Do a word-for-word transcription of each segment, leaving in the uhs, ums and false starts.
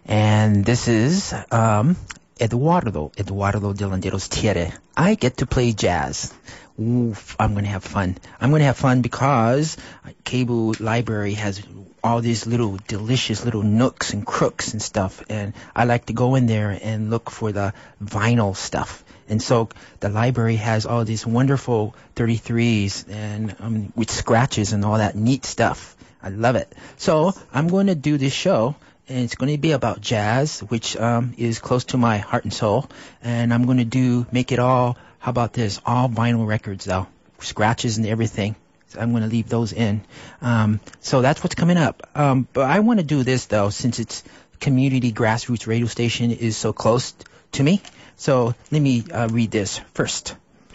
And this is um, Eduardo, Eduardo de Landeros Thierry. I get to play jazz. Oof, I'm going to have fun. I'm going to have fun because Cable Library has all these little delicious little nooks and crooks and stuff. And I like to go in there and look for the vinyl stuff. And so the library has all these wonderful thirty-threes and um, with scratches and all that neat stuff. I love it. So I'm going to do this show, and it's going to be about jazz, which um, is close to my heart and soul. And I'm going to do make it all. How about this? All vinyl records, though, scratches and everything. So I'm going to leave those in. Um, so that's what's coming up. Um, but I want to do this, though, since it's community grassroots radio station is so close to me. So let me uh, read this first.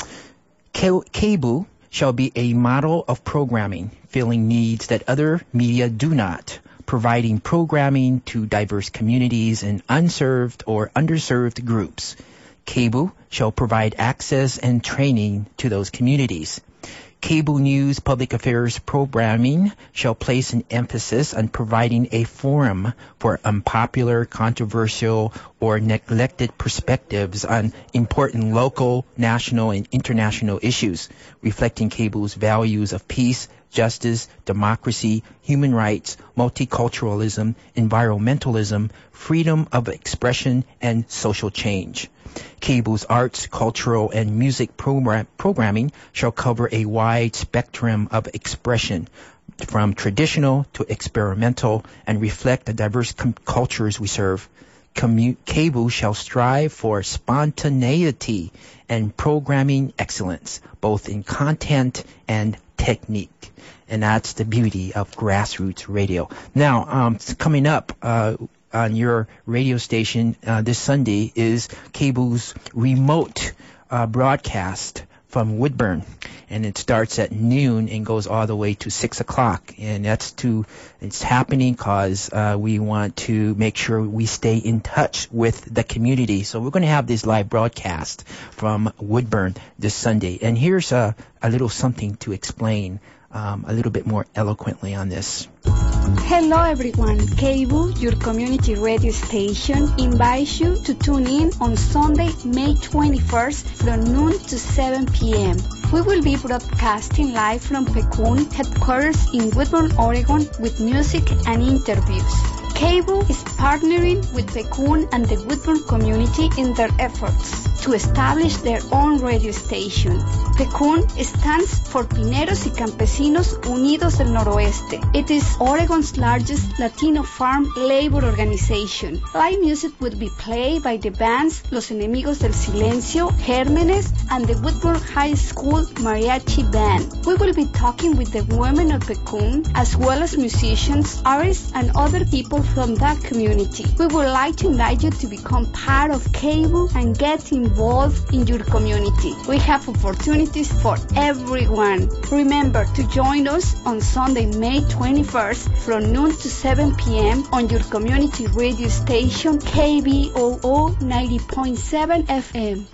Cable shall be a model of programming, filling needs that other media do not, providing programming to diverse communities and unserved or underserved groups. Cable shall provide access and training to those communities. Cable news public affairs programming shall place an emphasis on providing a forum for unpopular, controversial, or neglected perspectives on important local, national, and international issues, reflecting Cable's values of peace, justice, democracy, human rights, multiculturalism, environmentalism, freedom of expression, and social change. Cable's arts, cultural, and music program- programming shall cover a wide spectrum of expression, from traditional to experimental, and reflect the diverse com- cultures we serve. Commu- Cable shall strive for spontaneity and programming excellence, both in content and technique. And that's the beauty of grassroots radio. Now, um, coming up, uh, on your radio station uh, this Sunday is Cable's remote uh, broadcast from Woodburn, and it starts at noon and goes all the way to six o'clock. And that's to it's happening because uh, we want to make sure we stay in touch with the community. So we're going to have this live broadcast from Woodburn this Sunday. And here's a, a little something to explain um, a little bit more eloquently on this. Hello everyone, Cable, your community radio station, invites you to tune in on Sunday, May twenty-first from noon to seven p.m. We will be broadcasting live from Pecun headquarters in Woodburn, Oregon with music and interviews. Cable is partnering with Pecun and the Woodburn community in their efforts to establish their own radio station. Pecun stands for Pineros y Campesinos Unidos del Noroeste. It is Oregon's largest Latino farm labor organization. Live music would be played by the bands Los Enemigos del Silencio, Gérmenes, and the Woodburn High School Mariachi Band. We will be talking with the women of Pecun, as well as musicians, artists, and other people from that community. We would like to invite you to become part of Cable and get involved in your community. We have opportunities for everyone. Remember to join us on Sunday, May twenty-first from noon to seven p.m. on your community radio station K B O O ninety point seven F M.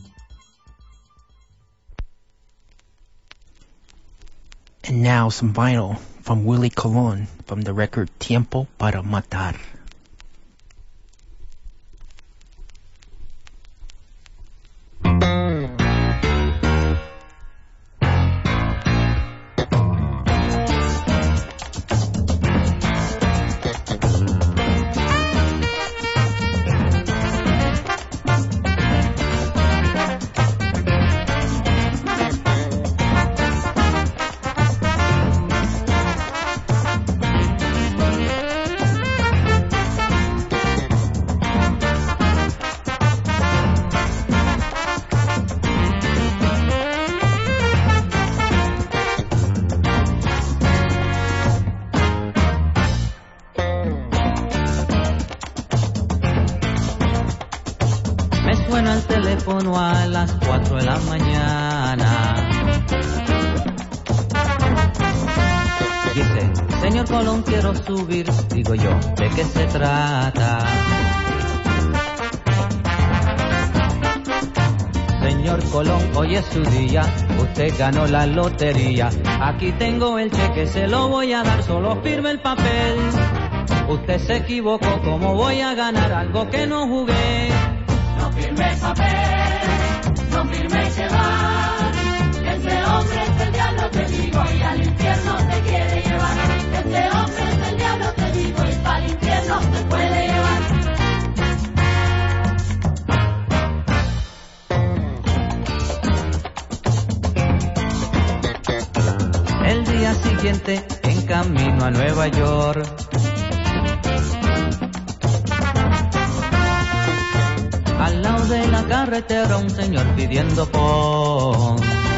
And now some vinyl from Willie Colon from the record Tiempo para Matar. A las cuatro de la mañana. Dice, señor Colón, quiero subir. Digo yo, ¿de qué se trata? Señor Colón, hoy es su día. Usted ganó la lotería. Aquí tengo el cheque, se lo voy a dar. Solo firme el papel. Usted se equivocó, ¿cómo voy a ganar algo que no jugué? No firme papel, no firme y se va. Ese hombre es el diablo, te digo, y al infierno te quiere llevar. Ese hombre es el diablo, te digo, y para el infierno te puede llevar. El día siguiente, en camino a Nueva York, al lado de la carretera un señor pidiendo pon.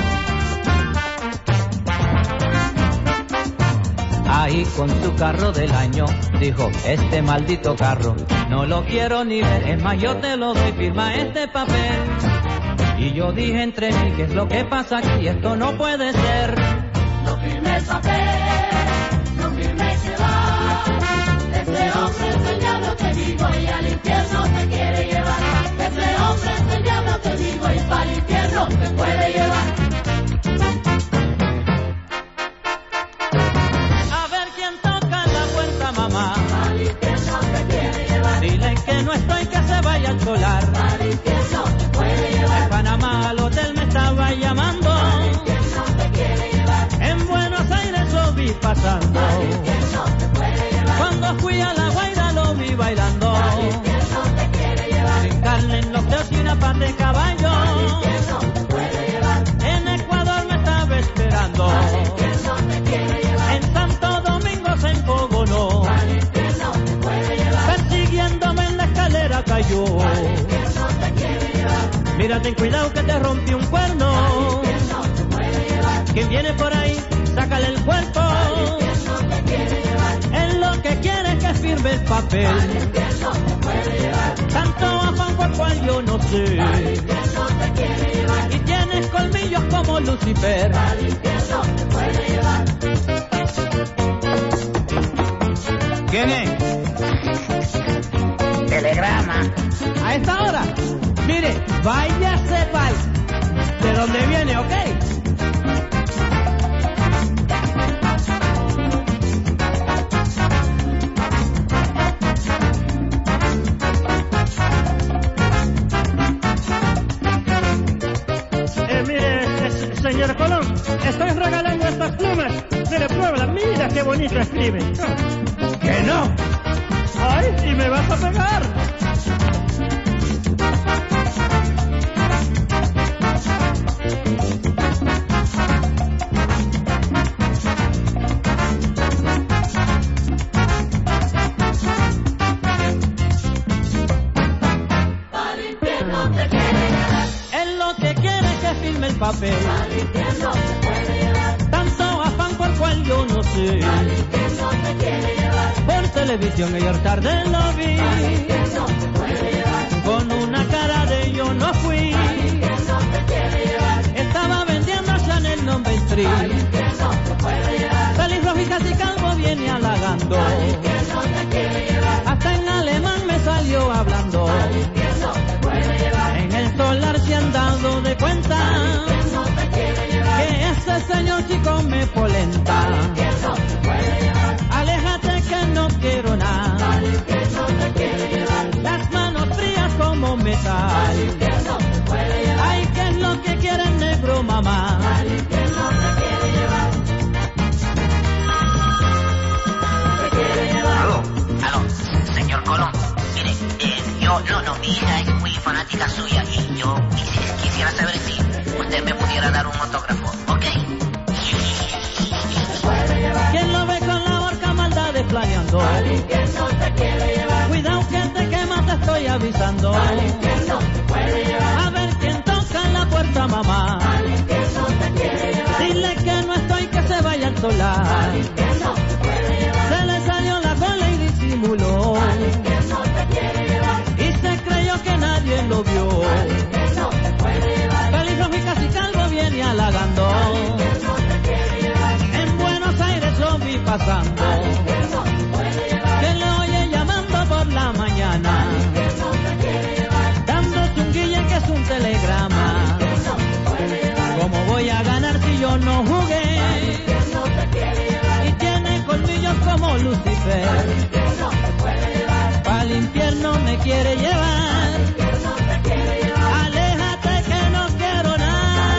Ahí con su carro del año dijo, este maldito carro no lo quiero ni ver, es más yo te lo doy, firma este papel. Y yo dije entre mí, ¿qué es lo que pasa aquí? Esto no puede ser. No firme el papel, no firme y se va. Ese hombre es el diablo, te digo, y al infierno te quiere llevar. Ese hombre es el diablo, te digo, y para el infierno te puede llevar. A ver quién toca la puerta, mamá. Al infierno te quiere llevar. Dile que no estoy, que se vaya al solar. Al infierno te puede llevar. En Panamá al hotel me estaba llamando. Al infierno te quiere llevar. En Buenos Aires lo vi pasando. Al infierno te puede llevar. Cuando fui a La Guaira lo vi bailando. Al infierno te quiere llevar. Sin carne en los dedos y una pata de caballo. Al infierno te puede llevar. En Ecuador me estaba esperando. Al infierno te quiere llevar. En Santo Domingo se enfogonó. Al infierno te puede llevar. Persiguiéndome en la escalera cayó. Al infierno te quiere llevar. Mira, ten cuidado que te rompí un cuerno. Al infierno te puede llevar. Quien viene por ahí, sácale el cuerpo. Al infierno te quiere llevar. Él lo que quiere es que firme el papel. Al infierno te puede llevar. Tanto afán por cual yo no sé. Al infierno te quiere llevar. Y tienes colmillos como Lucifer. Al infierno te puede llevar. ¿Quién es? Telegrama. A esta hora. Mire, váyase pa'l. ¿De dónde viene, ok? Eh, mire, es- señor Colón, estoy regalando estas plumas. Mire, pruébala, mira qué bonito escribe. ¡Que no! Ay, y me vas a pegar. Al infierno te quiere llevar. Él lo que quiere es que firme el papel. Al infierno te puede llevar. Tanto afán por cual yo no sé. Al infierno te quiere llevar. Por televisión ayer tarde lo vi. Al infierno te puede llevar. Con una cara de yo no fui. Al infierno te quiere llevar. Estaba vendiendo Chanel Number Al tres. infierno te puede llevar. Feliz rojo y casi calvo viene halagando. Al infierno te quiere llevar. Hasta en alemán me salió hablando. Al infierno te puede llevar. En el solar se han dado de cuenta Al infierno te quiere llevar. que ese señor chico me polenta. Al infierno te puede llevar. Aléjate que no quiero nada. Al infierno te quiere llevar. Las manos frías como metal. Al infierno te puede llevar. Ay, ¿qué es lo que quiere el negro, mamá? Al infierno te quiere llevar. Te quiere llevar. Aló, aló, señor Colón. Mire, eh, yo, no, no, mi hija es muy fanática suya y yo quisi- quisiera saber si usted me pudiera dar un autógrafo, ¿ok? ¿Quién lo ve con la horca maldades planeando? Al infierno te quiere llevar. Cuidado que te quema, te estoy avisando. Al infierno te puede llevar. A ver quién toca en la puerta, mamá. Al infierno te quiere llevar. Dile que no estoy, que se vaya al solar. Al infierno te puede llevar. Se le salió la cola y disimuló. Al infierno te quiere llevar. Y se creyó que nadie lo vio. Al infierno te puede llevar. Feliz rojo y casi calvo viene halagando. Al infierno te quiere llevar. En Buenos Aires lo vi pasando. Al infierno te puede llevar. Que le oye llamando por la mañana. Al infierno te quiere llevar. Dándote un guille que es un telegrama. Al infierno te puede llevar. ¿Cómo voy a ganar si yo no jugué? Al infierno te quiere llevar. Y tiene colmillos como Lucifer. Pa'l infierno me quiere llevar. Aléjate que no quiero nada.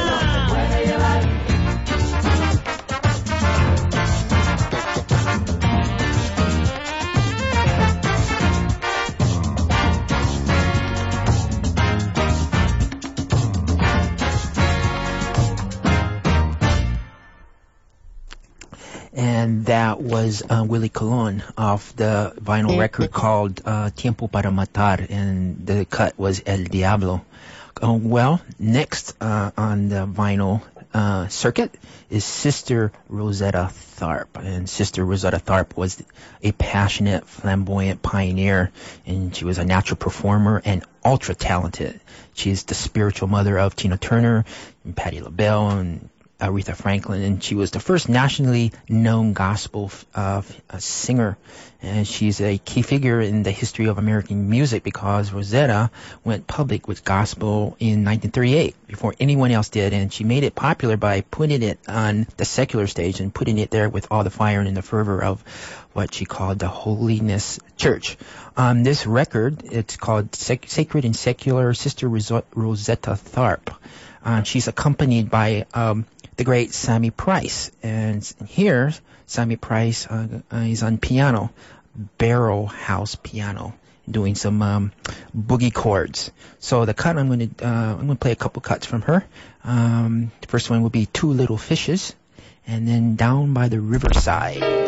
And that was uh, Willie Colon off the vinyl record called uh, Tiempo para Matar, and the cut was El Diablo. Uh, well, next uh, on the vinyl uh, circuit is Sister Rosetta Tharpe. And Sister Rosetta Tharpe was a passionate, flamboyant pioneer, and she was a natural performer and ultra talented. She is the spiritual mother of Tina Turner and Patti LaBelle and Aretha Franklin, and she was the first nationally known gospel uh, singer, and she's a key figure in the history of American music because Rosetta went public with gospel in nineteen thirty-eight before anyone else did, and she made it popular by putting it on the secular stage and putting it there with all the fire and the fervor of what she called the Holiness Church. Um, this record, it's called Sac- Sacred and Secular Sister Ros- Rosetta Tharpe. Uh, she's accompanied by um, the great Sammy Price. And here, Sammy Price uh, uh, is on piano, barrel house piano, doing some um, boogie chords. So the cut, I'm going to uh, I'm going to play a couple cuts from her. Um, the first one will be Two Little Fishes, and then Down by the Riverside.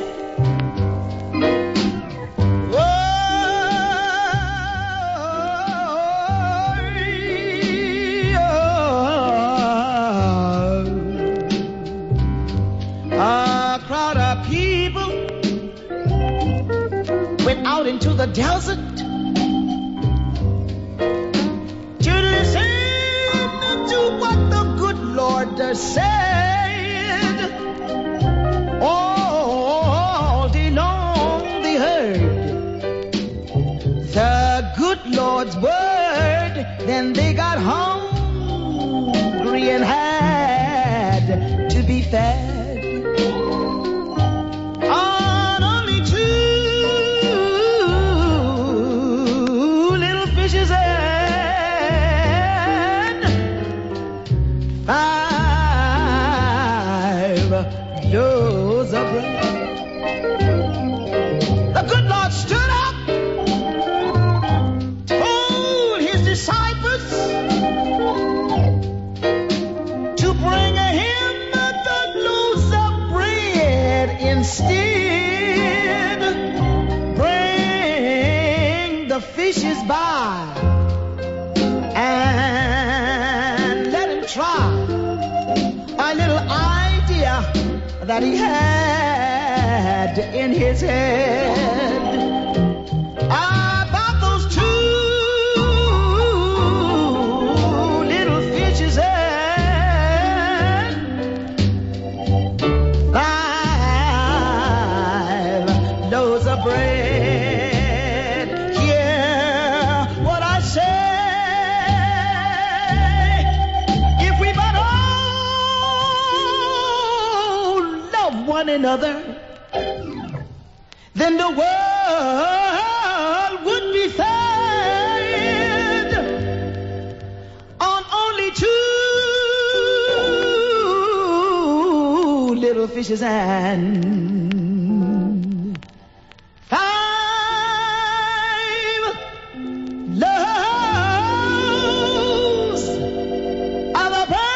Out into the desert to listen to what the good Lord said. All day long they heard the good Lord's word. Then they got hungry and had to be fed. Fishes by and let him try a little idea that he had in his head about those two little fishes and five loaves of bread. One another, then the world would be fed on only two little fishes and five loaves of a bread.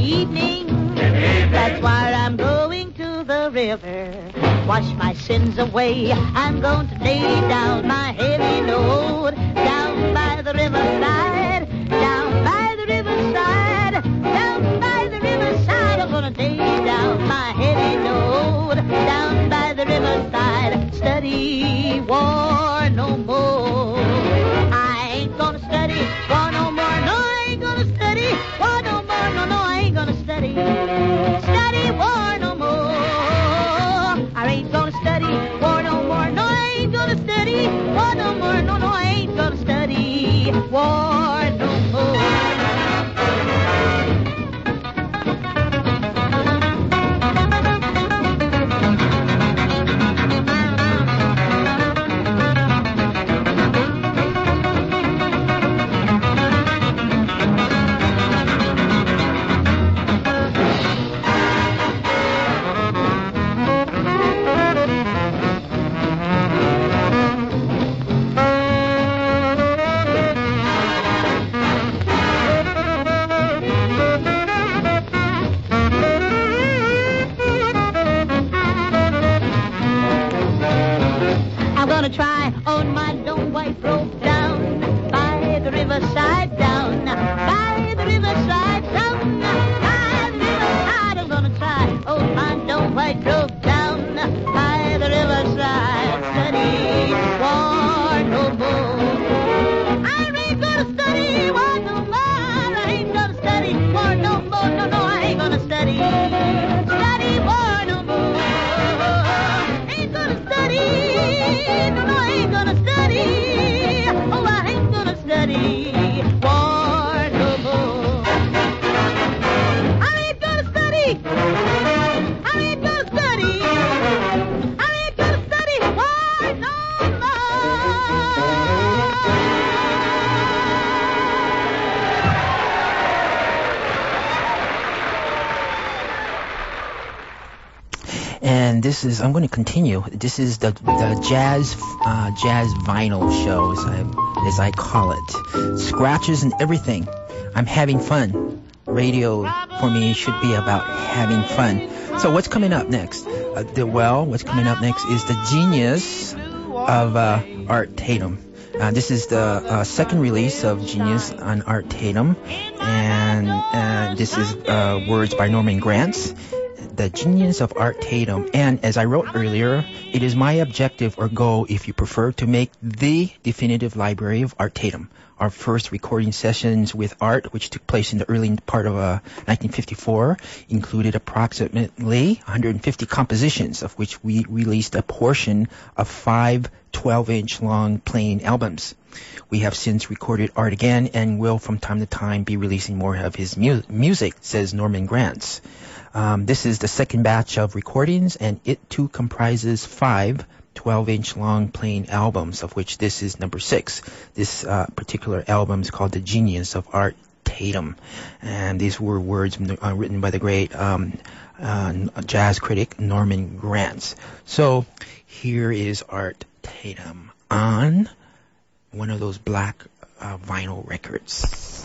evening. That's why I'm going to the river. Wash my sins away. I'm going to lay down my heavy load down by the riverside, down by the riverside, down by the riverside. I'm going to lay down my heavy load down by the riverside. Study war no more. I ain't going to study war no more. No, I ain't going to study war no more. No, no, I ain't going to study. Study war no more. I ain't gonna study war no more. No, I ain't gonna study war no more. No, no, I ain't gonna study war no more. Try on my long white robe down by the riverside, down by the riverside, down by the riverside. I'm gonna try on my long white robe down by the riverside. Study war no more. I ain't gonna study war no more. I ain't gonna study war no more. No, no, I ain't gonna study study war no more. Ain't gonna study. No, no, I ain't gonna study. Oh, I ain't gonna study war no more. I ain't gonna study. I ain't gonna study. I ain't gonna study war no more. And this is, I'm going to continue. This is the the jazz uh, jazz vinyl show, as I, as I call it. Scratches and everything. I'm having fun. Radio for me should be about having fun. So what's coming up next? Uh, the, well, what's coming up next is the Genius of uh, Art Tatum. Uh, this is the uh, second release of Genius on Art Tatum, and uh, this is uh, words by Norman Granz. The Genius of Art Tatum. And as I wrote earlier, it is my objective or goal, if you prefer, to make the definitive library of Art Tatum. Our first recording sessions with Art, which took place in the early part of uh, nineteen fifty-four, included approximately one hundred fifty compositions, of which we released a portion of five twelve-inch long plain albums. We have since recorded Art again and will from time to time be releasing more of his mu- music, says Norman Granz. Um, this is the second batch of recordings, and it too comprises five twelve-inch long plain albums, of which this is number six. This uh, particular album is called The Genius of Art Tatum, and these were words uh, written by the great um, uh, jazz critic Norman Granz. So here is Art Tatum on one of those black uh, vinyl records.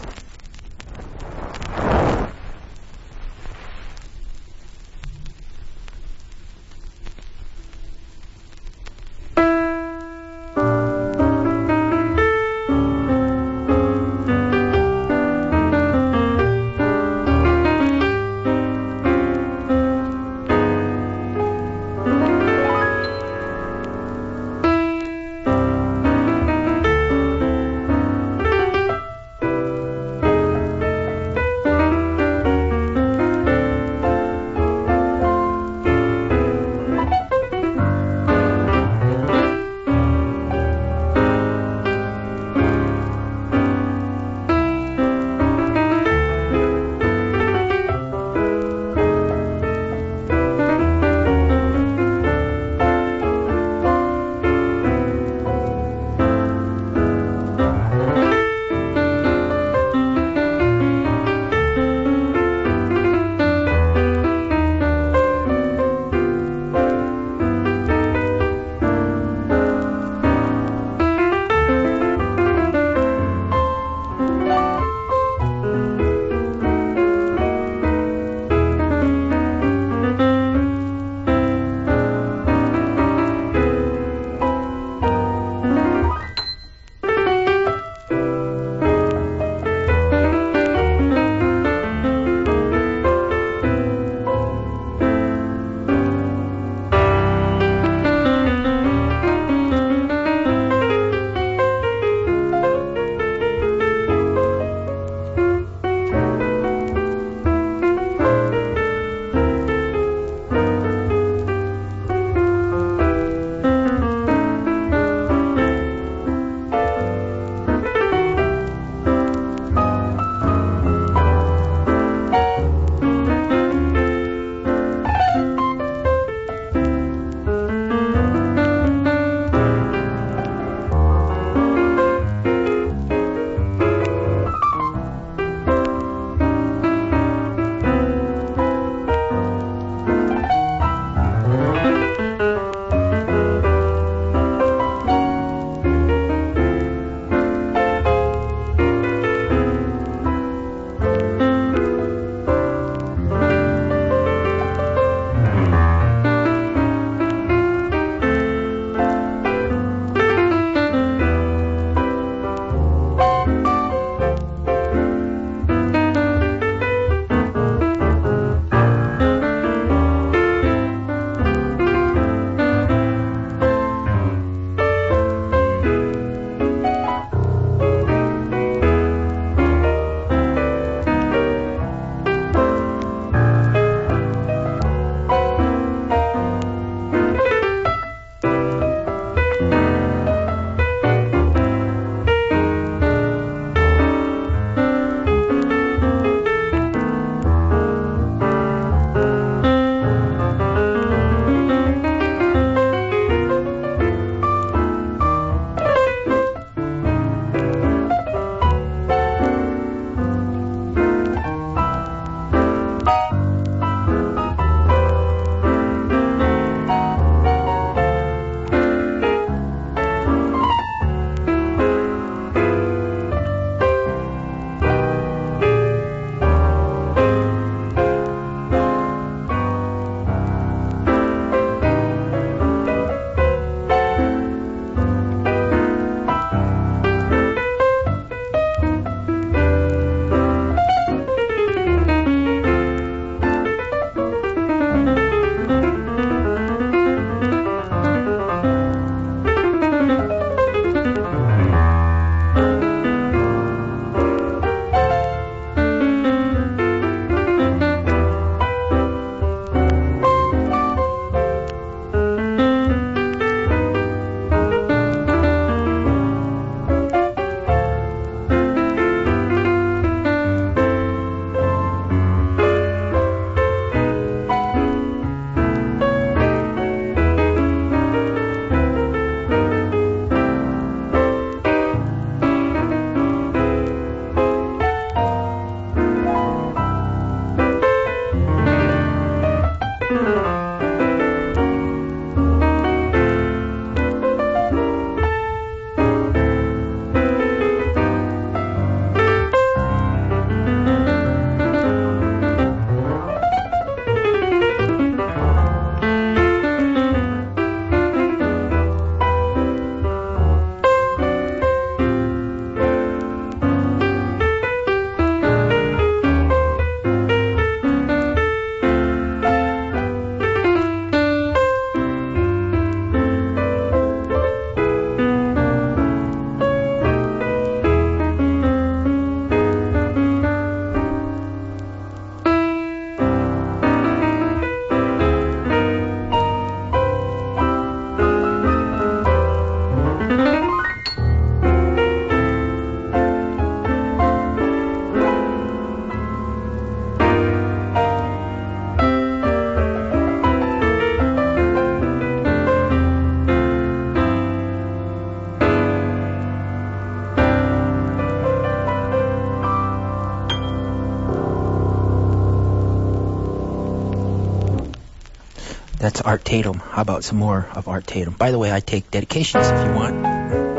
That's Art Tatum. How about some more of Art Tatum? By the way, I take dedications if you want.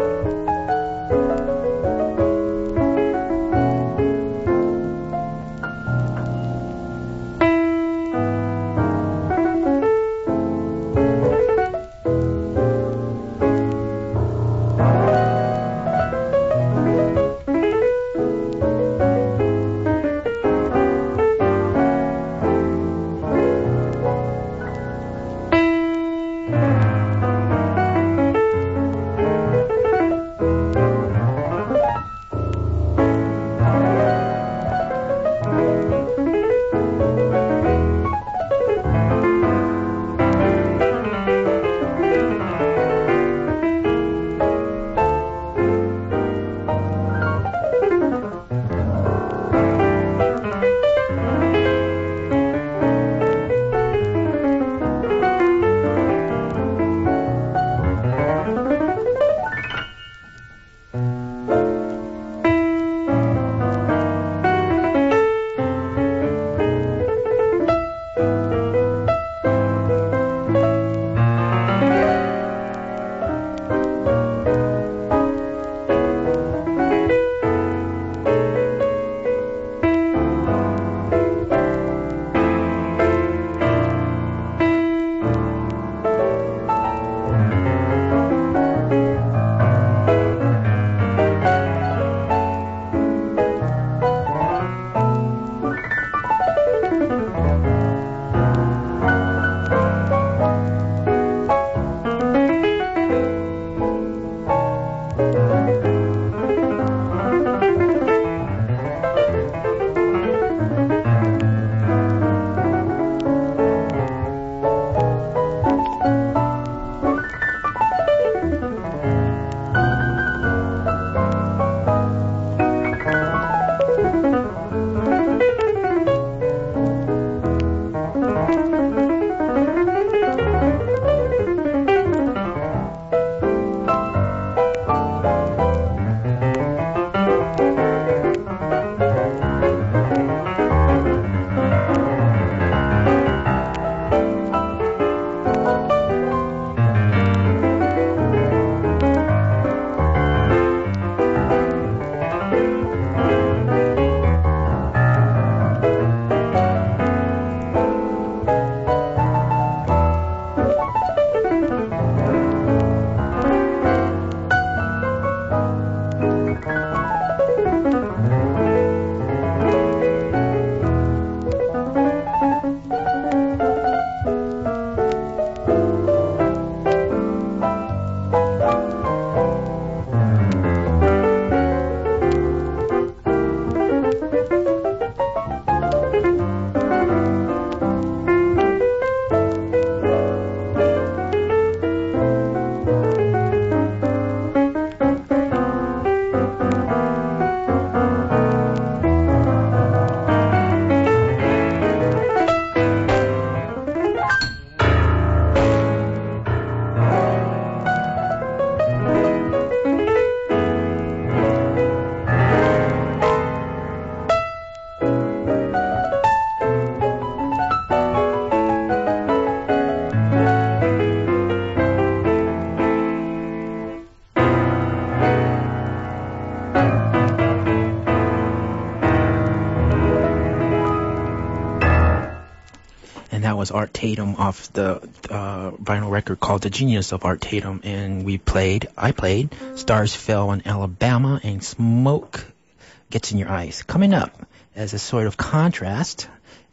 Was Art Tatum off the uh, vinyl record called The Genius of Art Tatum, and we played, I played, Stars Fell in Alabama and Smoke Gets in Your Eyes. Coming up, as a sort of contrast,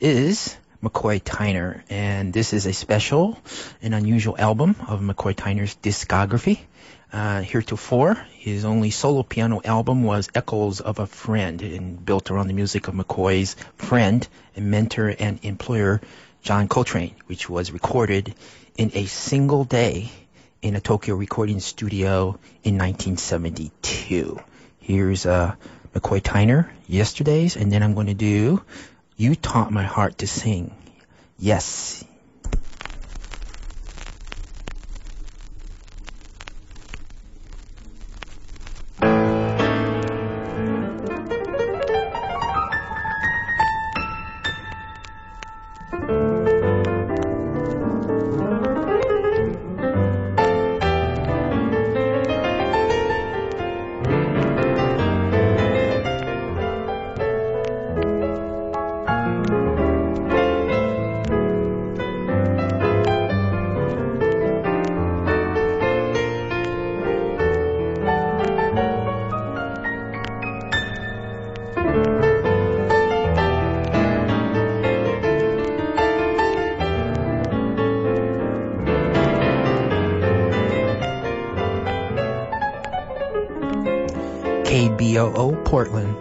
is McCoy Tyner, and this is a special and unusual album of McCoy Tyner's discography. Uh, heretofore, his only solo piano album was Echoes of a Friend, and built around the music of McCoy's friend and mentor and employer, John Coltrane, which was recorded in a single day in a Tokyo recording studio in nineteen seventy-two. Here's uh, McCoy Tyner, Yesterdays, and then I'm going to do You Taught My Heart to Sing. Yes. K O O Portland.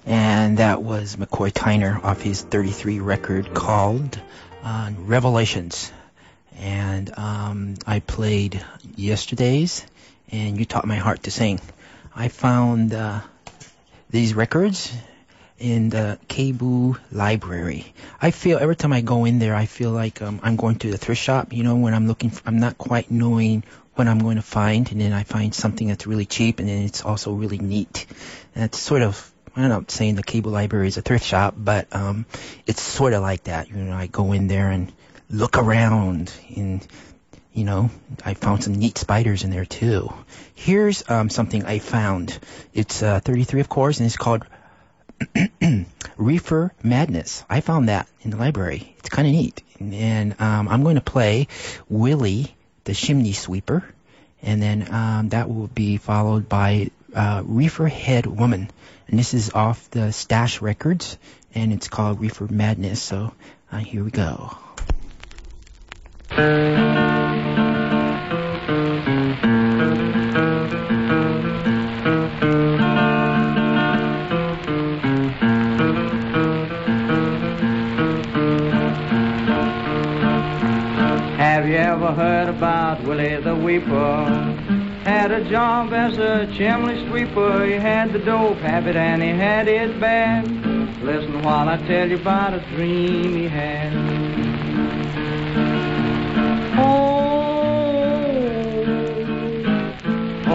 And that was McCoy Tyner off his thirty-three record called uh, Revelations. And um, I played Yesterday's and You Taught My Heart to Sing. I found uh, these records in the K B O library. I feel every time I go in there, I feel like um, I'm going to the thrift shop, you know, when I'm looking for, I'm not quite knowing what I'm going to find, and then I find something that's really cheap, and then it's also really neat. And it's sort of, I'm not saying the K B O library is a thrift shop, but um, it's sort of like that. You know, I go in there and look around, and, you know, I found some neat spiders in there too. Here's um, something I found. It's uh, thirty-three, of course, and it's called Reefer Madness. I found that in the library. It's kind of neat. And, and um, I'm going to play Willie the Chimney Sweeper, and then um, that will be followed by uh, Reefer Head Woman. And this is off the Stash Records, and it's called Reefer Madness. So uh, here we go. Have you ever heard about Willie the Weeper? Had a job as a chimney sweeper. He had the dope habit and he had it bad. Listen while I tell you about a dream he had. Oh,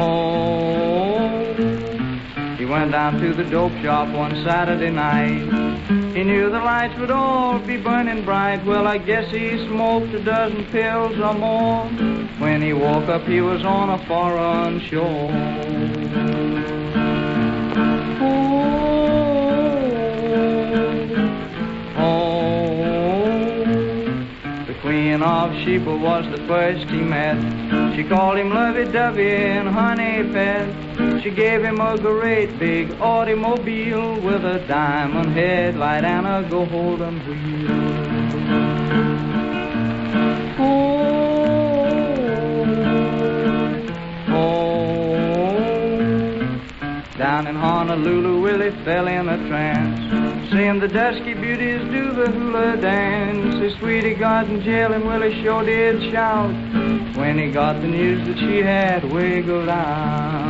oh. He went down to the dope shop one Saturday night. He knew the lights would all be burning bright. Well, I guess he smoked a dozen pills or more. When he woke up, he was on a foreign shore. Oh, oh. The Queen of Sheba was the first he met. She called him lovey-dovey and honey pet. She gave him a great big automobile with a diamond headlight and a golden wheel. Oh, oh. Down in Honolulu, Willie fell in a trance, seeing the dusky beauties do the hula dance. His sweetie got in jail and Willie sure did shout when he got the news that she had wiggled out.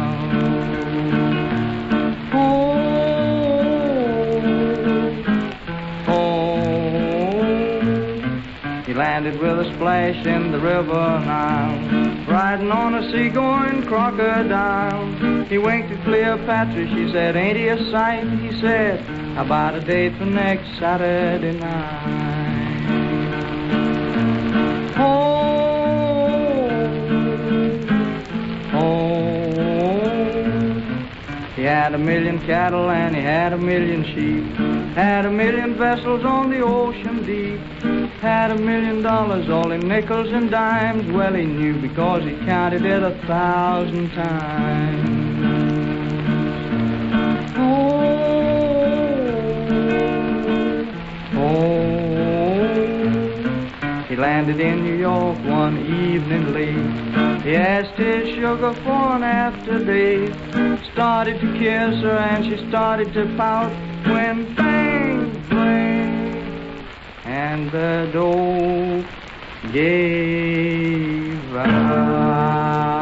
He landed with a splash in the river Nile, riding on a sea-going crocodile. He winked at Cleopatra, she said, ain't he a sight? He said, how about a date for next Saturday night? Oh, oh. He had a million cattle and he had a million sheep, had a million vessels on the ocean deep, had a million dollars all in nickels and dimes. Well, he knew because he counted it a thousand times. Oh, oh. He landed in New York one evening late. He asked his sugar for an after date, started to kiss her and she started to pout when bang, bang, and the dope gave out.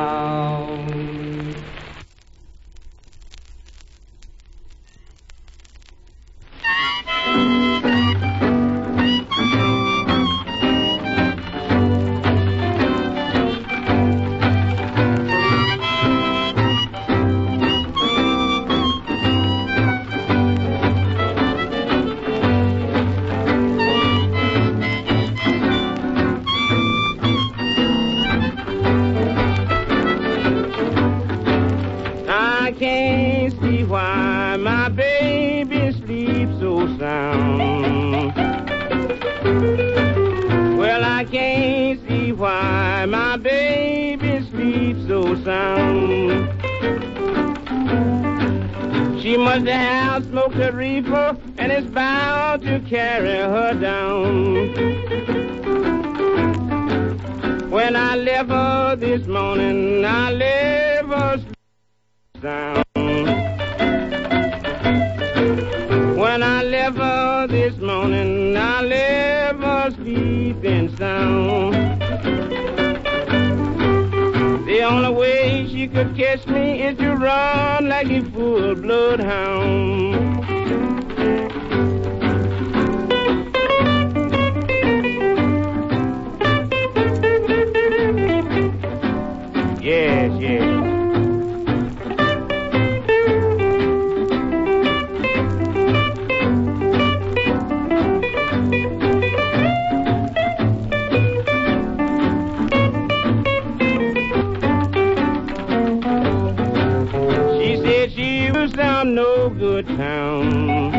Well, I can't see why my baby sleeps so sound. She must have smoked a reefer and it's bound to carry her down. When I left her this morning, I left her down. ever this morning I'll never sleep in sound. The only way she could catch me is to run like a full-blood hound. Yes, yes. No good town.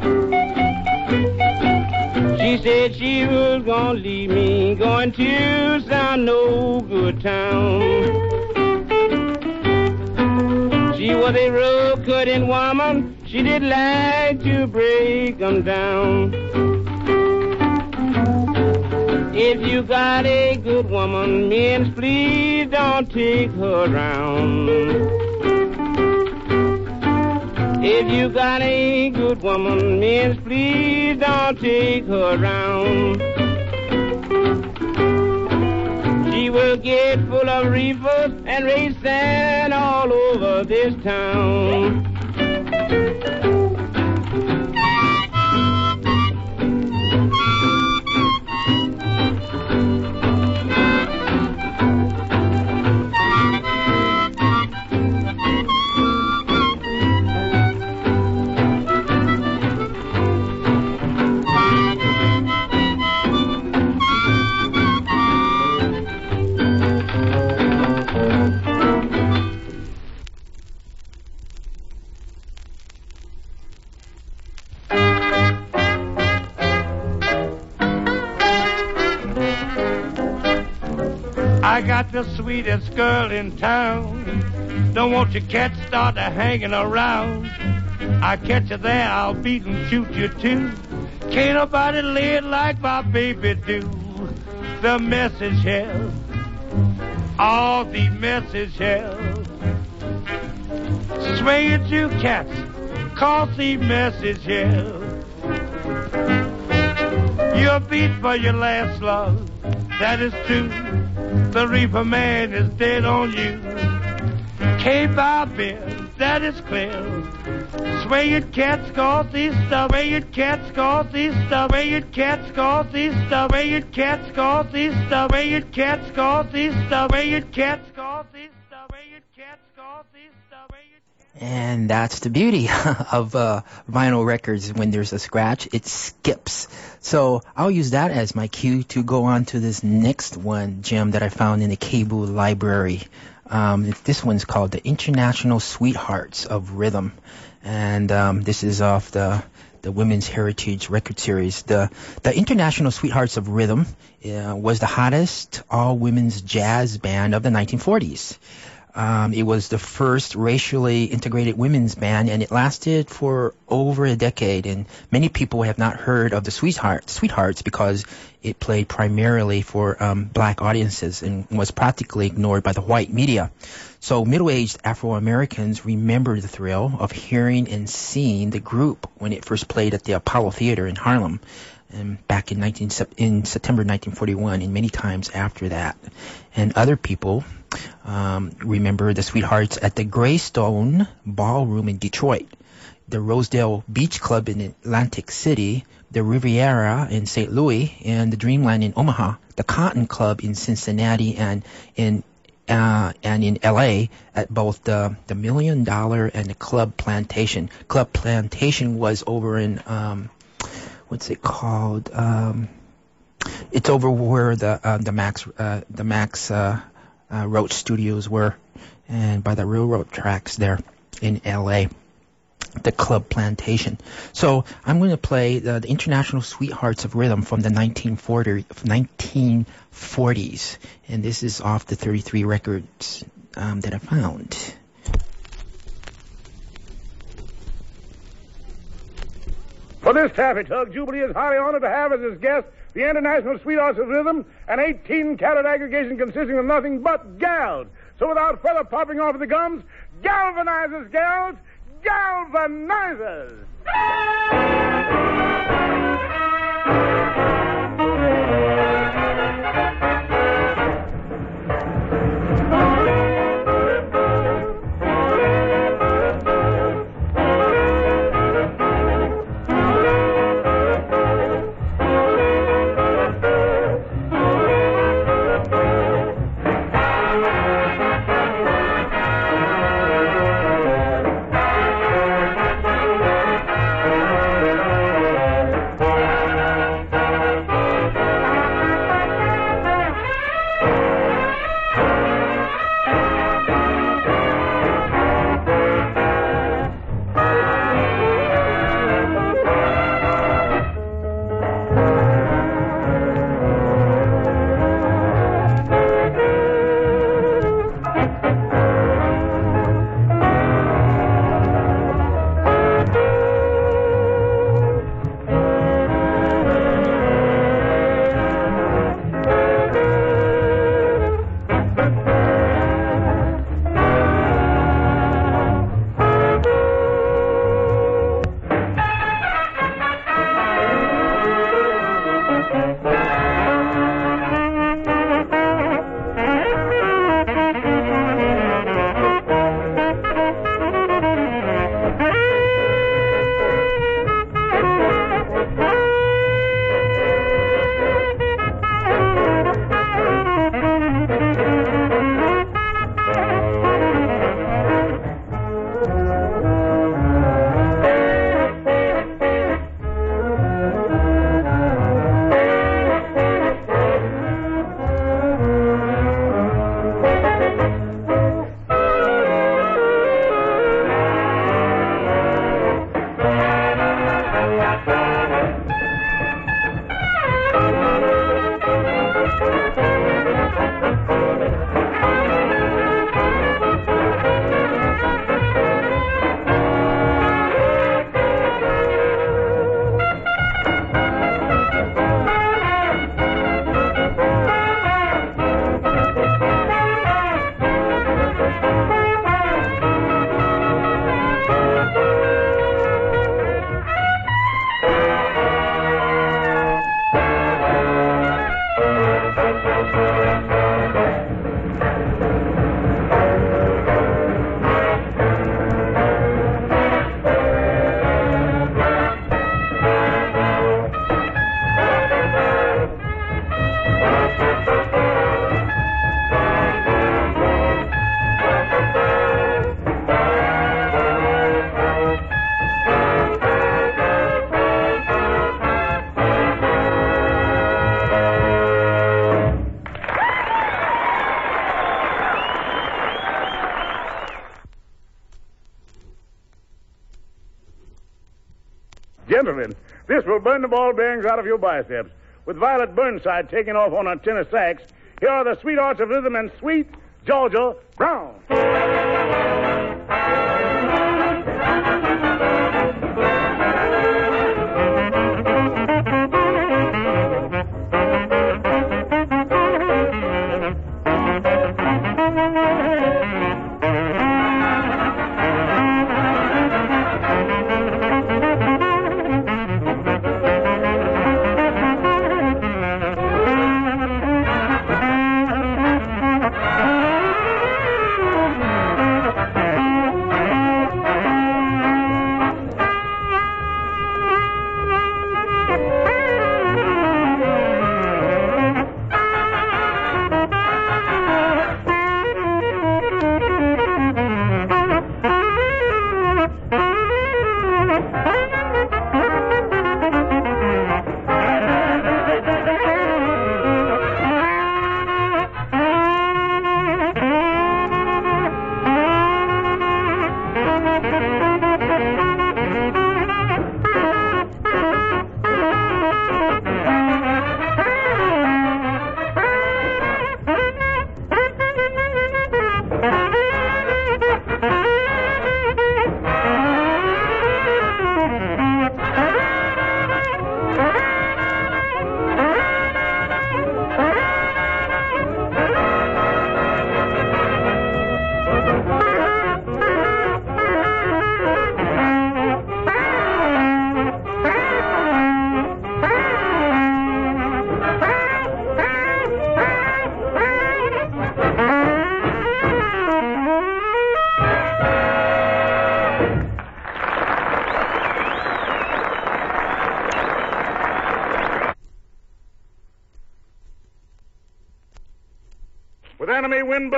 She said she was gonna leave me, going to some no good town. She was a rough-cutting woman, she did like to break 'em down. If you got a good woman, men, please don't take her around. If you got a good woman, miss, please don't take her around. She will get full of reefers and raise sand all over this town. I got the sweetest girl in town. Don't want your cat start a hanging around. I catch you there, I'll beat and shoot you too. Can't nobody lay it like my baby do. The message here, all the message here. Swing it you cats, cause the message here. You're beat for your last love, that is true. The reaper man is dead on you. Can't buy beer, that is clear. Swing it cats, cause these stuff. Swing it cats, cause these stuff. Swing it cats, cause these stuff. Swing it cats, cause these stuff. Swing it cats, cause these stuff. Swing it cats, cause these stuff. Swing it cats, cause these stuff. And that's the beauty of uh, vinyl records. When there's a scratch, it skips. So I'll use that as my cue to go on to this next one, gem that I found in the Cable library. Um, this one's called The International Sweethearts of Rhythm. And um, this is off the the Women's Heritage record series. The the International Sweethearts of Rhythm uh, was the hottest all-women's jazz band of the nineteen forties. Um, it was the first racially integrated women's band, and it lasted for over a decade. And many people have not heard of the Sweethearts, Sweethearts because it played primarily for um, black audiences and was practically ignored by the white media. So middle-aged Afro-Americans remember the thrill of hearing and seeing the group when it first played at the Apollo Theater in Harlem. And back in, nineteen, in September nineteen forty-one, and many times after that. And other people um, remember the Sweethearts at the Greystone Ballroom in Detroit, the Rosedale Beach Club in Atlantic City, the Riviera in Saint Louis, and the Dreamland in Omaha, the Cotton Club in Cincinnati, and in uh, and in L A at both the the Million Dollar and the Club Plantation. Club Plantation was over in um, what's it called? Um, it's over where the uh, the Max uh, the Max uh, uh, Roach Studios were, and by the railroad tracks there in L A. The Club Plantation. So I'm going to play the, the International Sweethearts of Rhythm from the nineteen forties, and this is off the thirty-three records um, that I found. For this taffy tug, Jubilee is highly honored to have as his guest the International Sweethearts of Rhythm, an eighteen-carat aggregation consisting of nothing but gals. So without further popping off of the gums, galvanizers, gals, galvanizers! Gentlemen, this will burn the ball bearings out of your biceps. With Violet Burnside taking off on her tenor sax, here are the sweethearts of rhythm and sweet Georgia Brown.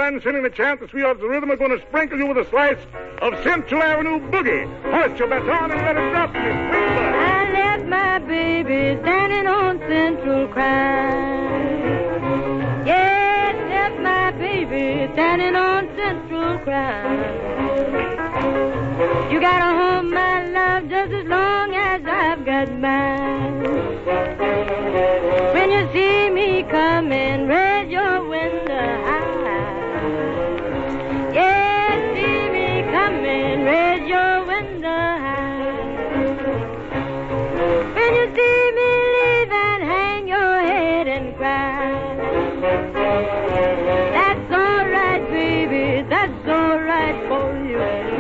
Cindy and the Chant, the sweethearts of the rhythm, are going to sprinkle you with a slice of Central Avenue boogie. Hoist your baton and let it drop you. I left my baby standing on Central Crime. Yes, left my baby standing on Central Crime. You gotta hold my love just as long as I've got mine. When you see me coming, raise your window high. Yes, see me coming, raise your window high. When you see me leaving, hang your head and cry. That's all right, baby, that's all right for you.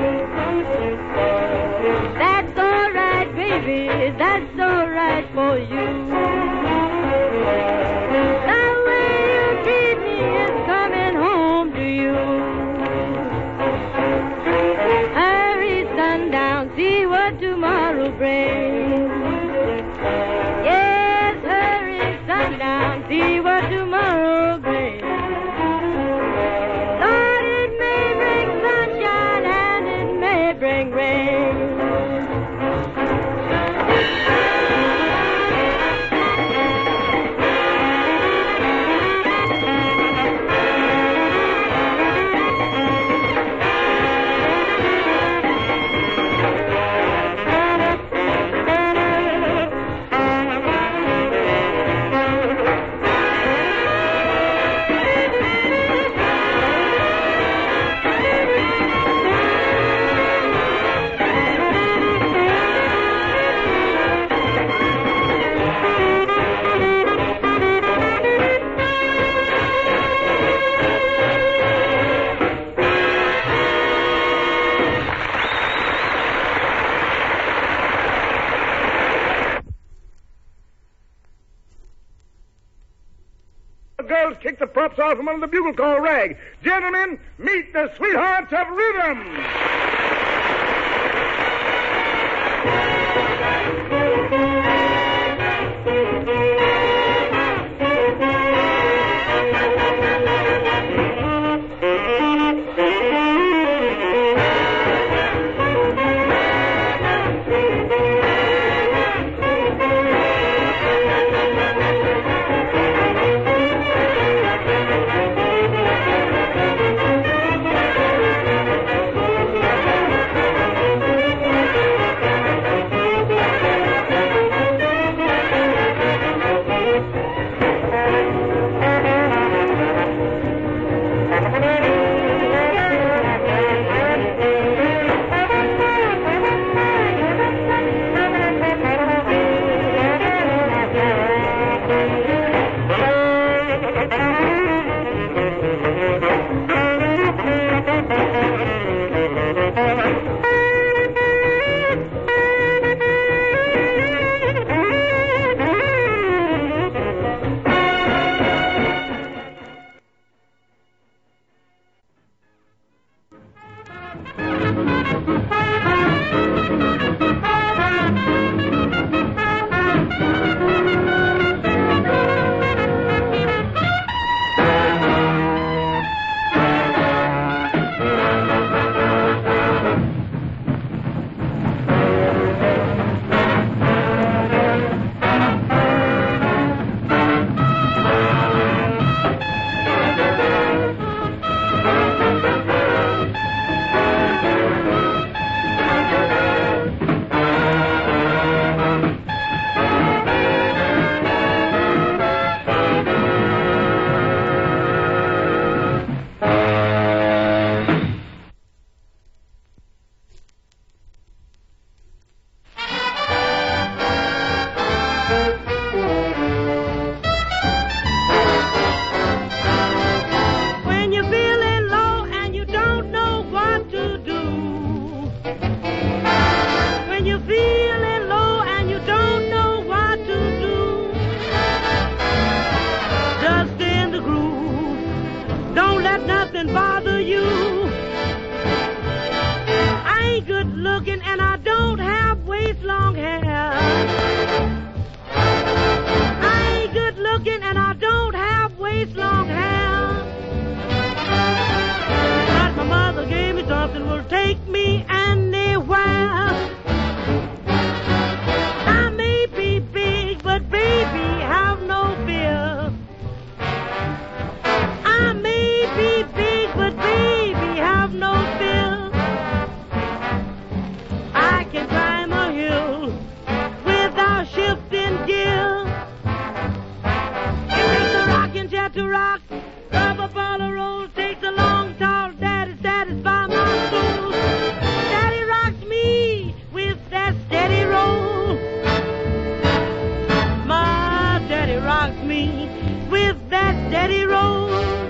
That's all right, baby, that's all right for you. The way you treat me is coming home to you. Hurry, sundown, see what tomorrow brings. Yes, hurry, sundown, see what tomorrow brings. Lord, it may bring sunshine and it may bring rain. Girls kick the props out from under the bugle call rag. Gentlemen, meet the sweethearts of rhythm. looking and I don't have waist long hair. Nothing will take me anywhere. I may be big, but baby, have no fear. I may be big, but baby, have no fear. I can climb a hill without shifting gear. It takes a rocking chair to rock, rubber ball of roll, takes a long, tall daddy to satisfy my soul. Daddy rocks me with that steady roll. My daddy rocks me with that steady roll.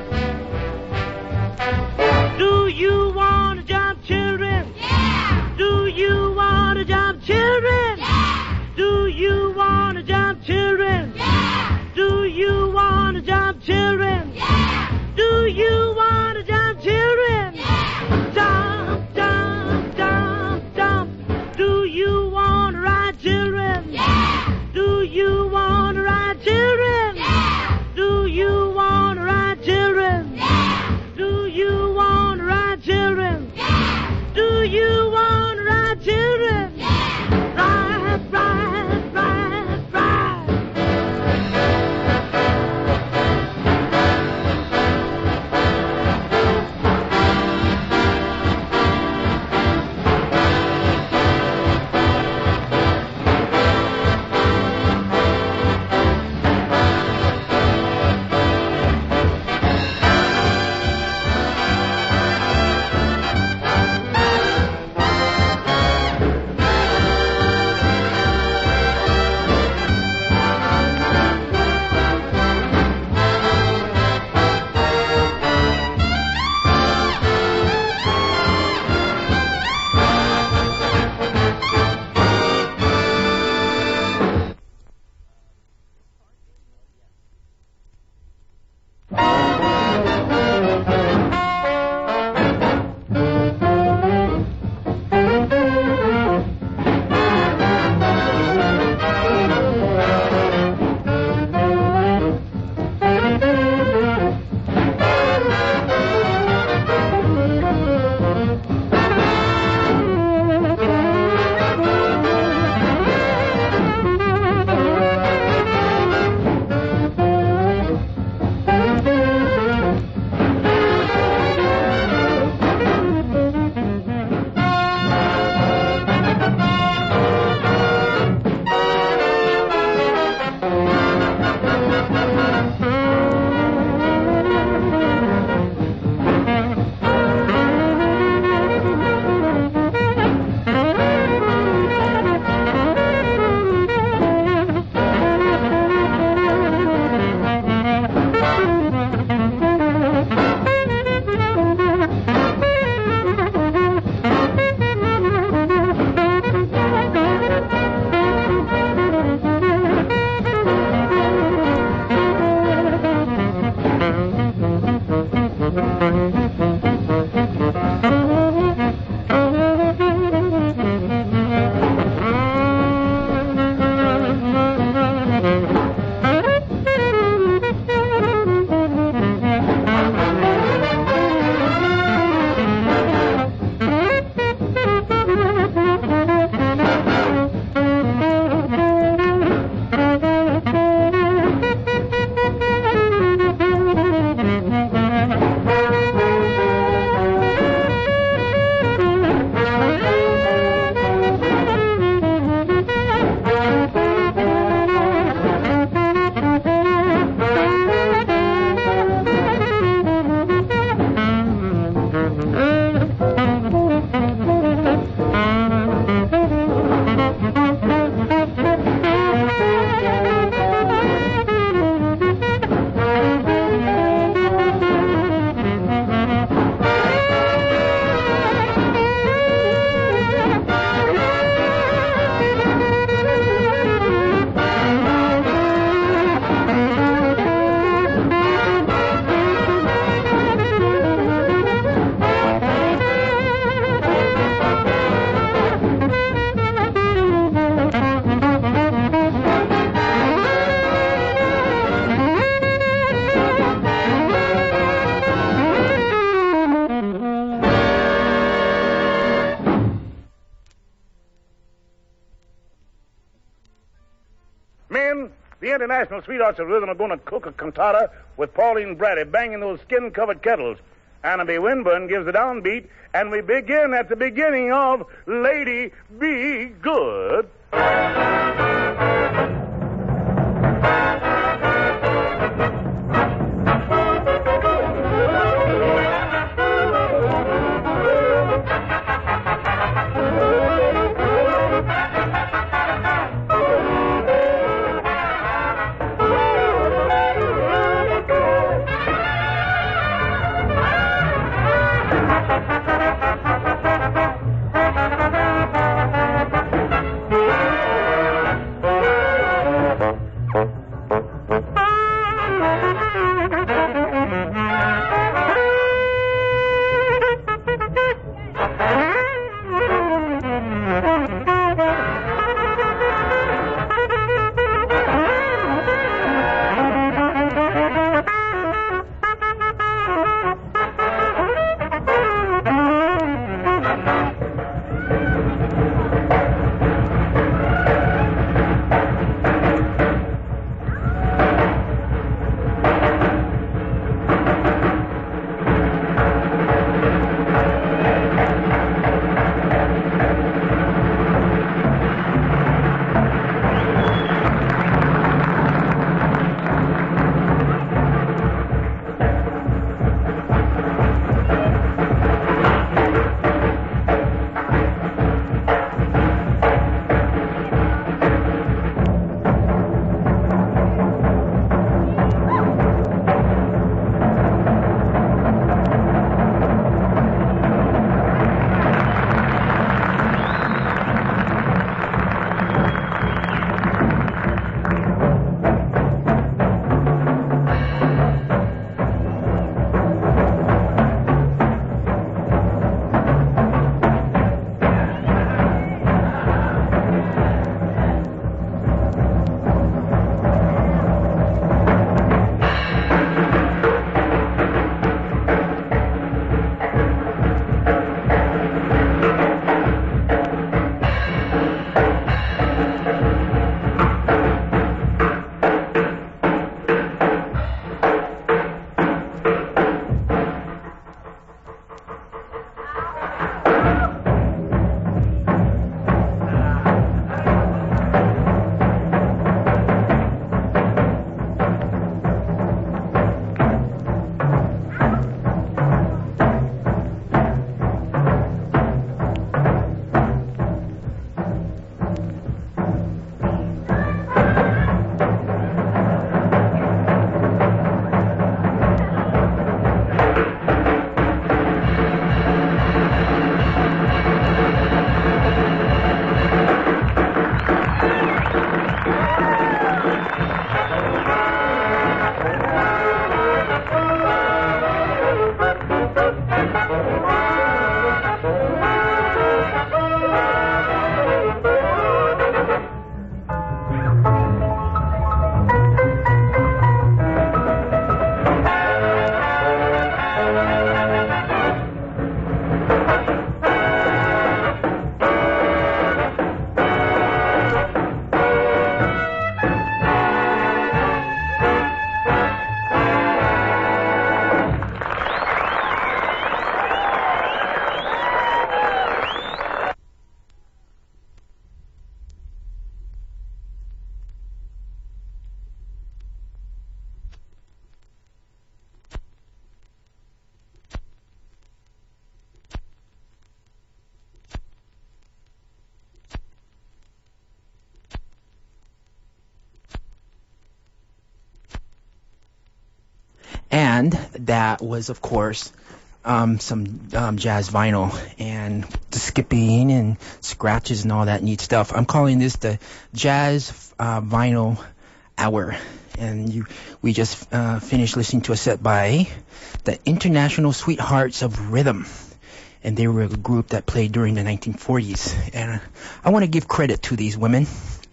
Do you want to jump, children? Yeah! Do you want to jump, children? Yeah! Do you want to jump, children? Yeah! Do you want to jump, children? Yeah! Do you want to jump, children? Yeah! Jump, jump, jump, jump. Do you want to ride, children? Yeah! Do you want to ride, children? Yeah! Do you want to ride, children? Yeah! Do you want to ride, children? Yeah! Do you want to ride, children? Yeah! Ride, ride, ride, ride. The International Sweethearts of Rhythm are going to cook a cantata with Pauline Brady banging those skin-covered kettles. Anna B. Winburn gives the downbeat, and we begin at the beginning of Lady Be Good. And that was, of course, um, some um, jazz vinyl and the skipping and scratches and all that neat stuff. I'm calling this the Jazz uh, Vinyl Hour. And you, we just uh, finished listening to a set by the International Sweethearts of Rhythm. And they were a group that played during the nineteen forties. And uh, I want to give credit to these women.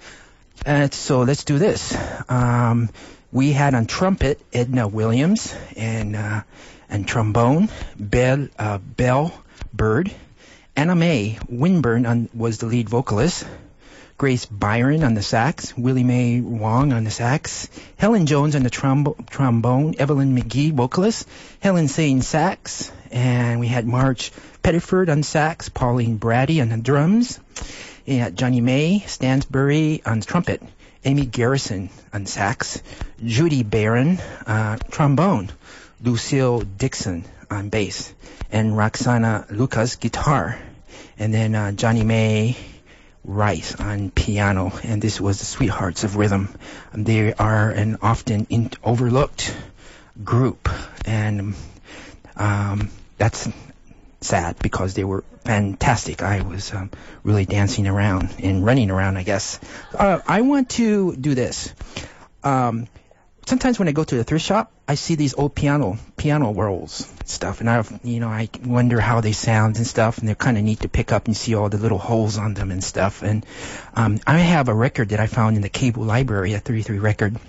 Uh, so let's do this. Um, we had on trumpet Edna Williams, and uh, and trombone Belle uh, Belle Bird. Anna Mae Winburn on, was the lead vocalist. Grace Byron on the sax, Willie Mae Wong on the sax, Helen Jones on the trombo- trombone, Evelyn McGee, vocalist, Helen Sain sax, and we had Marge Pettiford on sax, Pauline Brady on the drums, and Johnny May Stansbury on trumpet, Amy Garrison on sax, Judy Barron uh, trombone, Lucille Dixon on bass, and Roxana Lucas guitar, and then uh, Johnny May Rice on piano, and this was the Sweethearts of Rhythm. Um, they are an often in- overlooked group, and um, that's sad because they were fantastic. I was um, really dancing around and running around, I guess. Uh, I want to do this. Um, sometimes when I go to the thrift shop, I see these old piano piano rolls and stuff, and I, you know, I wonder how they sound and stuff, and they're kind of neat to pick up and see all the little holes on them and stuff. And um, I have a record that I found in the Cable Library, a thirty-three record,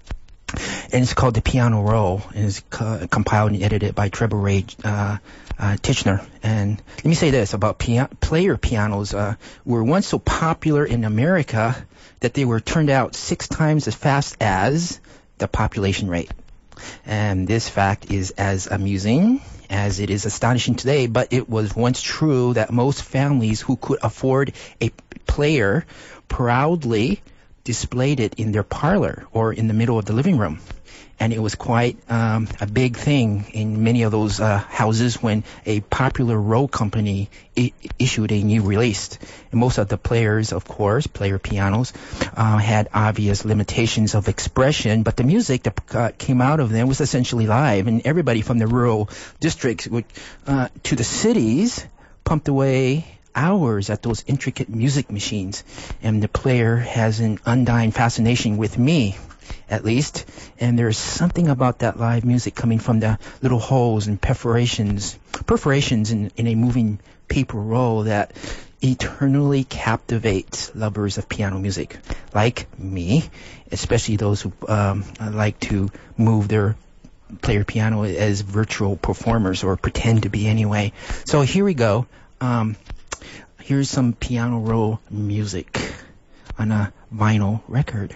and it's called The Piano Roll, and it's co- compiled and edited by Trevor Ray uh, uh, Titchener. And let me say this about pia- player pianos. Uh, were once so popular in America that they were turned out six times as fast as the population rate. And this fact is as amusing as it is astonishing today, but it was once true that most families who could afford a player proudly displayed it in their parlor or in the middle of the living room. And it was quite um, a big thing in many of those uh, houses when a popular roll company I- issued a new release. And most of the players, of course, player pianos, uh, had obvious limitations of expression, but the music that uh, came out of them was essentially live. And everybody from the rural districts would, uh, to the cities pumped away hours at those intricate music machines. And the player has an undying fascination with me, at least, and there's something about that live music coming from the little holes and perforations perforations in, in a moving paper roll that eternally captivates lovers of piano music like me, especially those who um, like to move their player piano as virtual performers, or pretend to be anyway. So here we go. Um, here's some piano roll music on a vinyl record.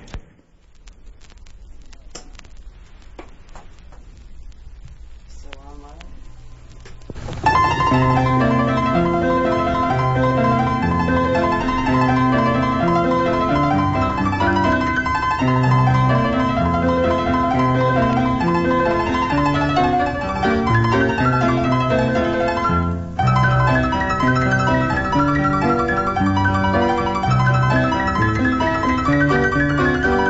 Thank you.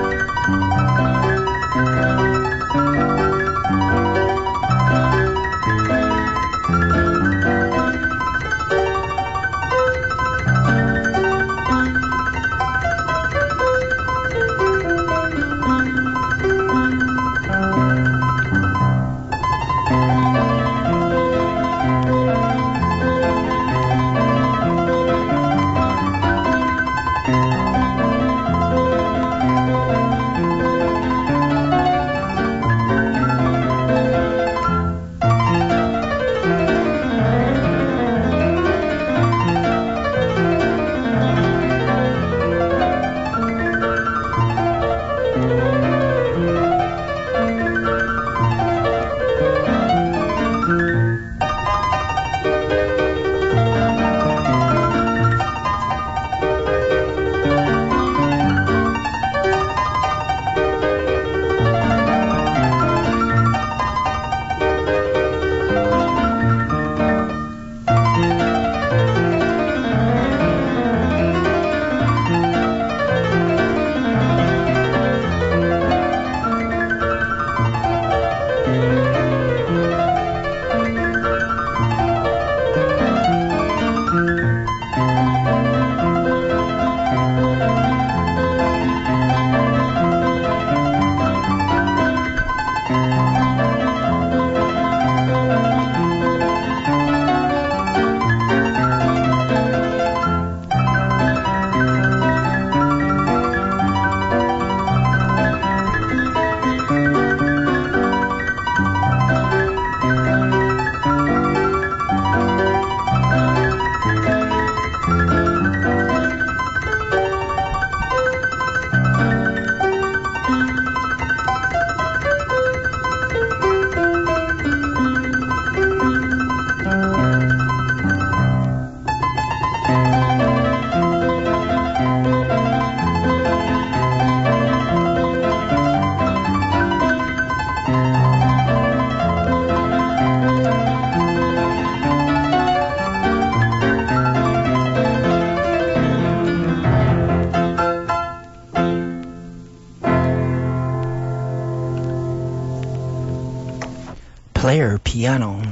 piano.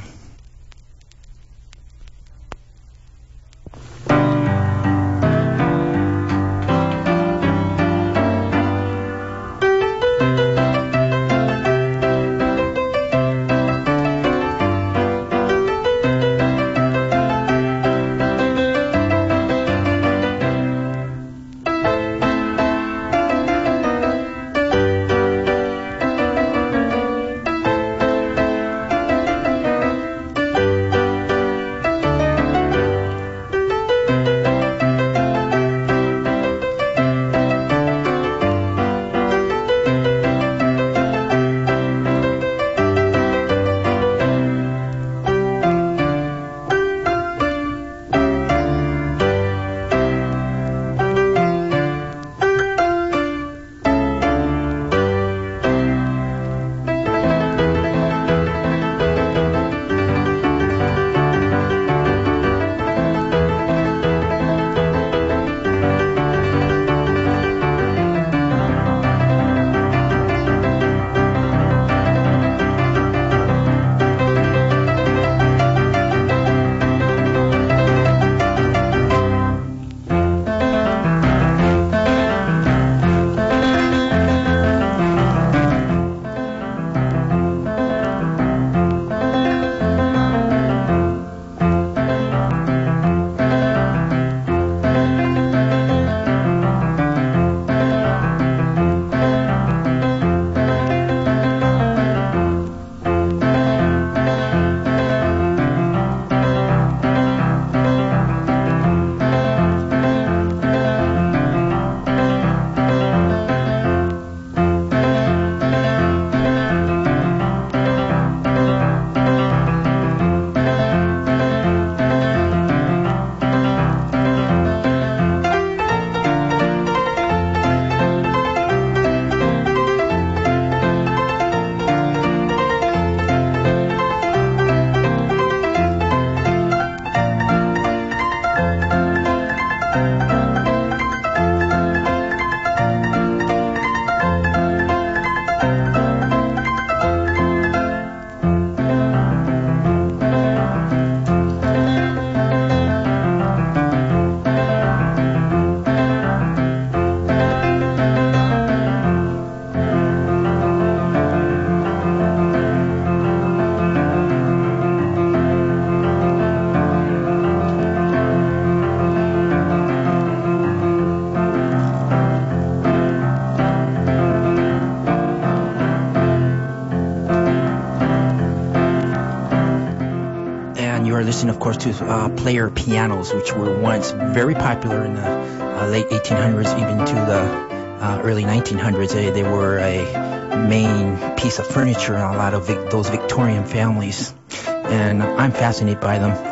Of course, to uh, player pianos, which were once very popular in the uh, late eighteen hundreds, even to the uh, early nineteen hundreds. They, they were a main piece of furniture in a lot of vic- those Victorian families, and I'm fascinated by them.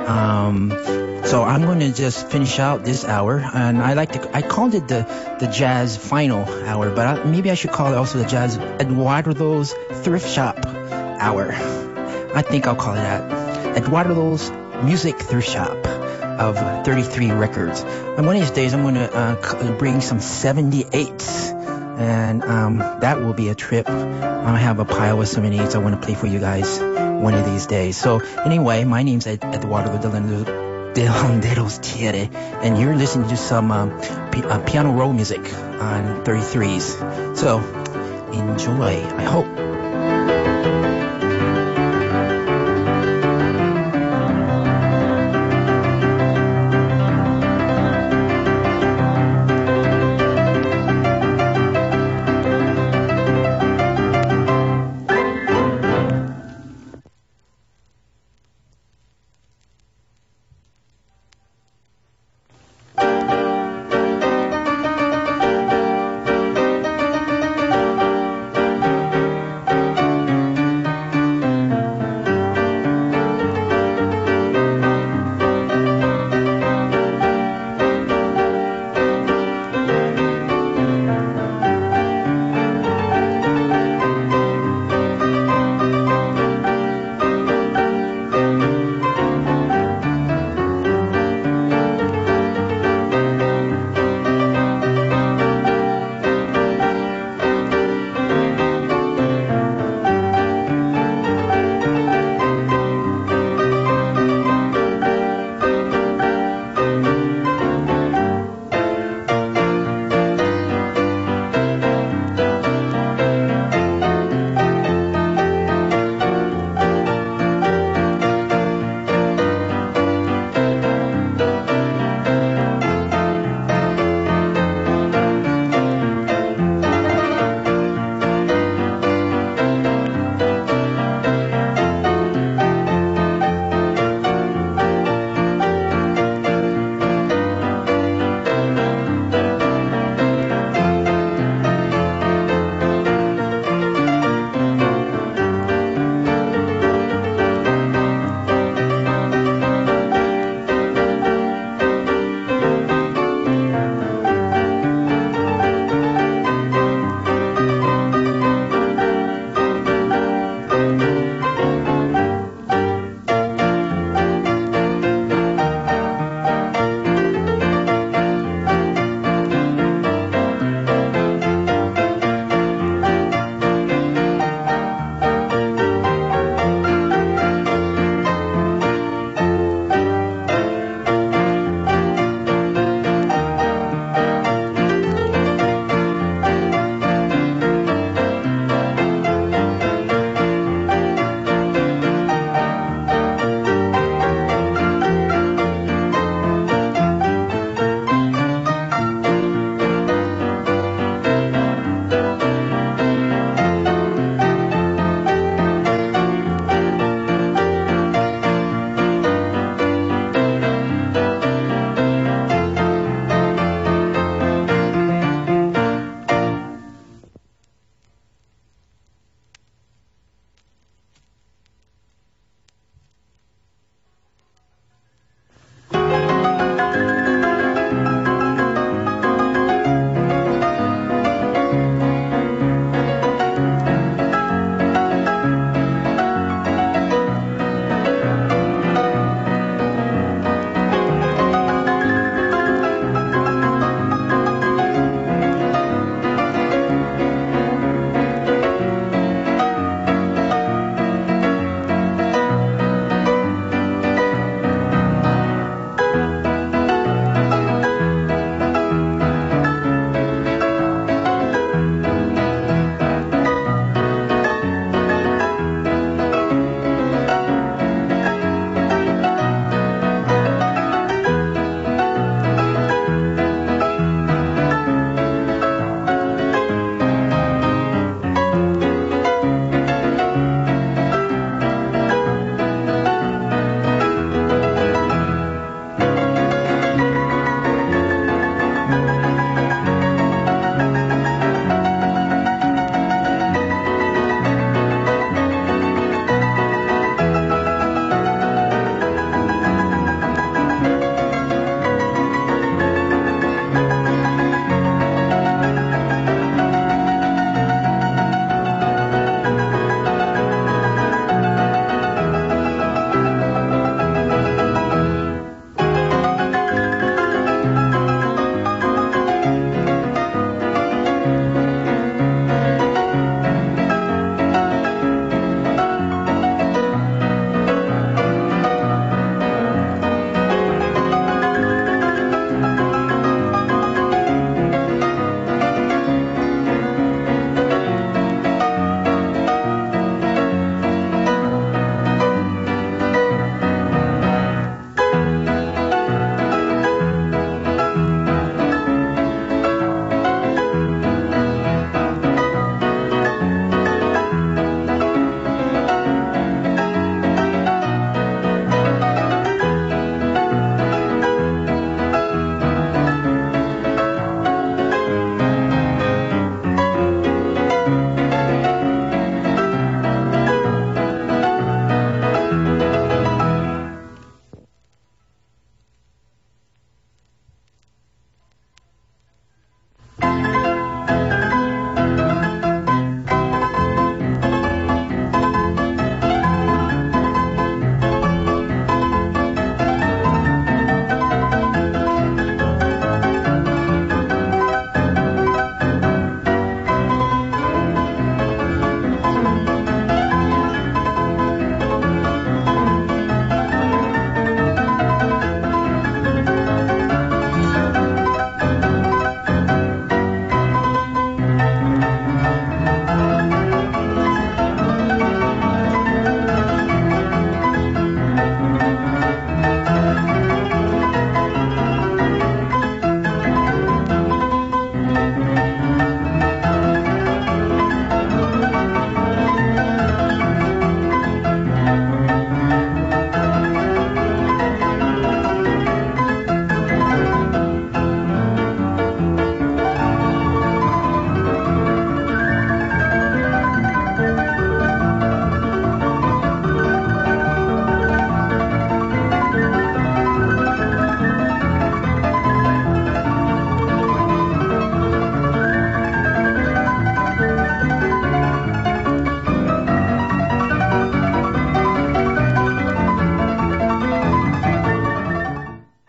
Um, so I'm going to just finish out this hour, and I like to. I called it the the jazz final hour, but I, maybe I should call it also the jazz Eduardo's thrift shop hour. I think I'll call it that. Eduardo's Music Thrift Shop of thirty-three records. And one of these days I'm going to uh, bring some seventy-eights, and um, that will be a trip. I have a pile of seventy-eights I want to play for you guys one of these days. So anyway, my name's Ed- Eduardo de Landeros Thierry, and you're listening to some um, p- uh, piano roll music on thirty-threes. So enjoy, I hope.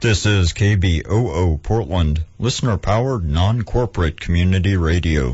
This is K B O O Portland, listener-powered, non-corporate community radio.